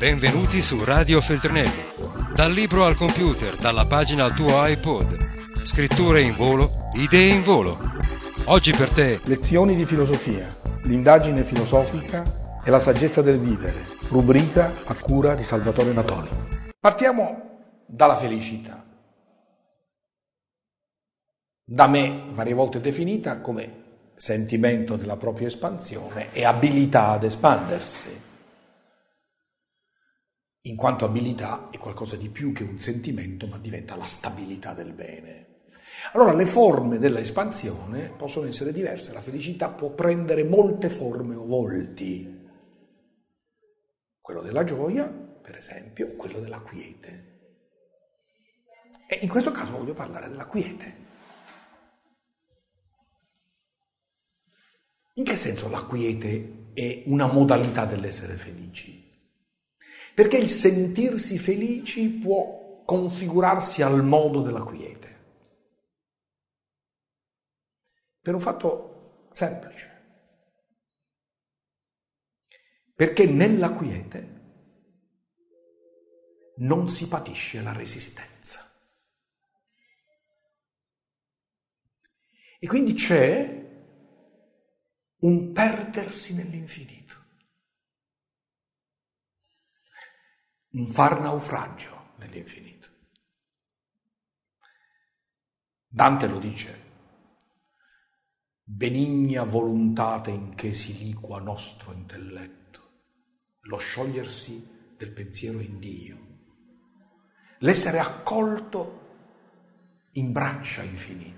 Benvenuti su Radio Feltrinelli. Dal libro al computer, dalla pagina al tuo iPod. Scritture in volo, idee in volo. Oggi per te Lezioni di filosofia, l'indagine filosofica e la saggezza del vivere, rubrica a cura di Salvatore Natoli. Partiamo dalla felicità, da me varie volte definita come sentimento della propria espansione e abilità ad espandersi, in quanto abilità è qualcosa di più che un sentimento, ma diventa la stabilità del bene. Allora le forme della espansione possono essere diverse, la felicità può prendere molte forme o volti. Quello della gioia, per esempio, quello della quiete. E in questo caso voglio parlare della quiete. In che senso la quiete è una modalità dell'essere felici? Perché il sentirsi felici può configurarsi al modo della quiete. Per un fatto semplice. Perché nella quiete non si patisce la resistenza. E quindi c'è un perdersi nell'infinito, un far naufragio nell'infinito. Dante lo dice: benigna voluntate in che si liqua nostro intelletto, lo sciogliersi del pensiero in Dio, l'essere accolto in braccia infinite,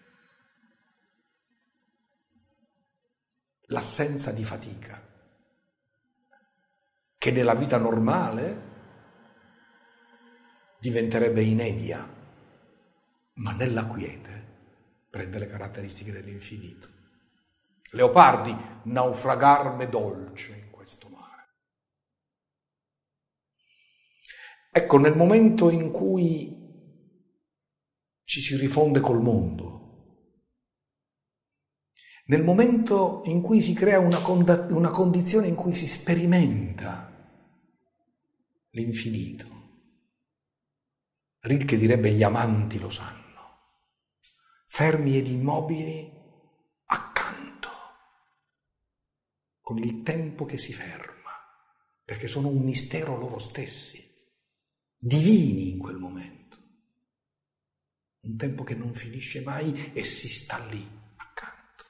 l'assenza di fatica, che nella vita normale diventerebbe inedia, ma nella quiete prende le caratteristiche dell'infinito. Leopardi, naufragarme dolce in questo mare. Ecco, nel momento in cui ci si rifonde col mondo, nel momento in cui si crea una condizione in cui si sperimenta l'infinito, Rilke direbbe: gli amanti lo sanno, fermi ed immobili accanto, con il tempo che si ferma, perché sono un mistero loro stessi, divini in quel momento, un tempo che non finisce mai e si sta lì accanto.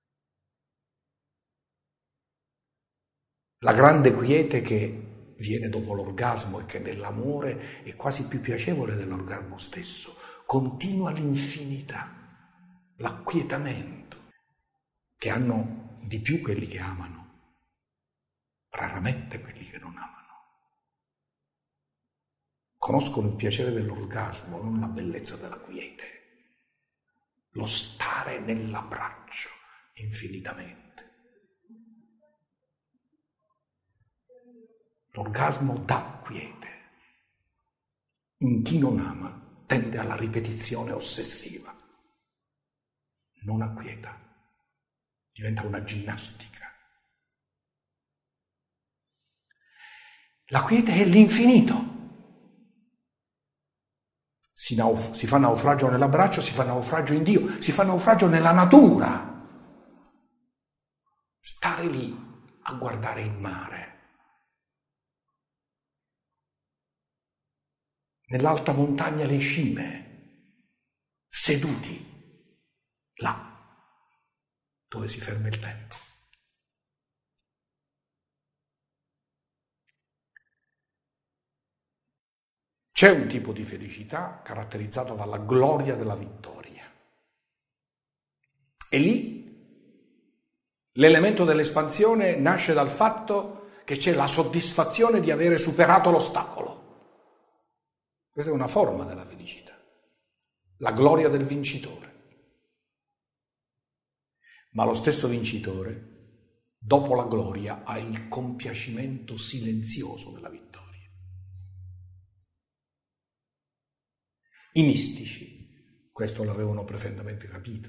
La grande quiete che viene dopo l'orgasmo e che nell'amore è quasi più piacevole dell'orgasmo stesso, continua l'infinità, l'acquietamento, che hanno di più quelli che amano, raramente quelli che non amano. Conoscono il piacere dell'orgasmo, non la bellezza della quiete, lo stare nell'abbraccio infinitamente. L'orgasmo dà quiete. In chi non ama tende alla ripetizione ossessiva. Non acquieta, diventa una ginnastica. La quiete è l'infinito. Si fa naufragio nell'abbraccio, si fa naufragio in Dio, si fa naufragio nella natura. Stare lì a guardare il mare. Nell'alta montagna le cime, seduti là, dove si ferma il tempo. C'è un tipo di felicità caratterizzato dalla gloria della vittoria. E lì l'elemento dell'espansione nasce dal fatto che c'è la soddisfazione di avere superato l'ostacolo. Questa è una forma della felicità, la gloria del vincitore. Ma lo stesso vincitore, dopo la gloria, ha il compiacimento silenzioso della vittoria. I mistici questo l'avevano perfettamente capito,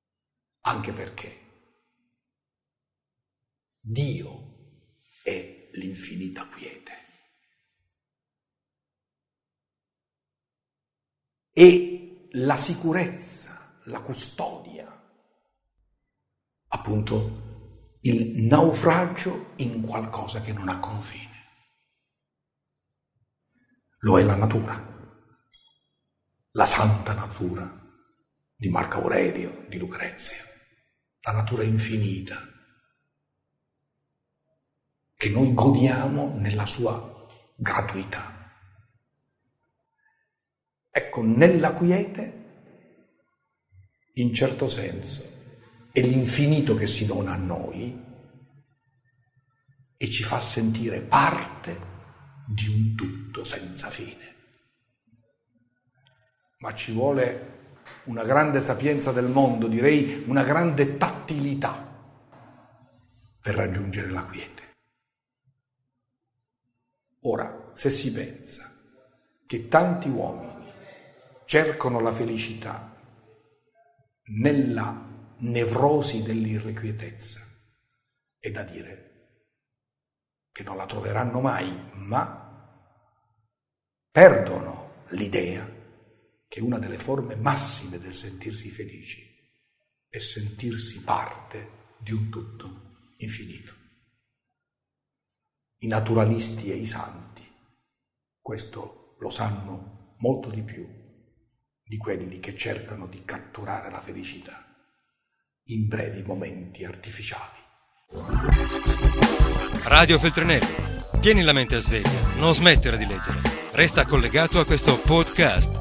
anche perché Dio è l'infinita quiete. E la sicurezza, la custodia, appunto il naufragio in qualcosa che non ha confine. Lo è la natura, la santa natura di Marco Aurelio, di Lucrezia, la natura infinita, che noi godiamo nella sua gratuità. Ecco, nella quiete, in certo senso, è l'infinito che si dona a noi e ci fa sentire parte di un tutto senza fine. Ma ci vuole una grande sapienza del mondo, direi una grande tattilità per raggiungere la quiete. Ora, se si pensa che tanti uomini cercano la felicità nella nevrosi dell'irrequietezza, è da dire che non la troveranno mai, ma perdono l'idea che una delle forme massime del sentirsi felici è sentirsi parte di un tutto infinito. I naturalisti e i santi questo lo sanno molto di più di quelli che cercano di catturare la felicità in brevi momenti artificiali. Radio Feltrinelli, tieni la mente a sveglia, non smettere di leggere. Resta collegato a questo podcast.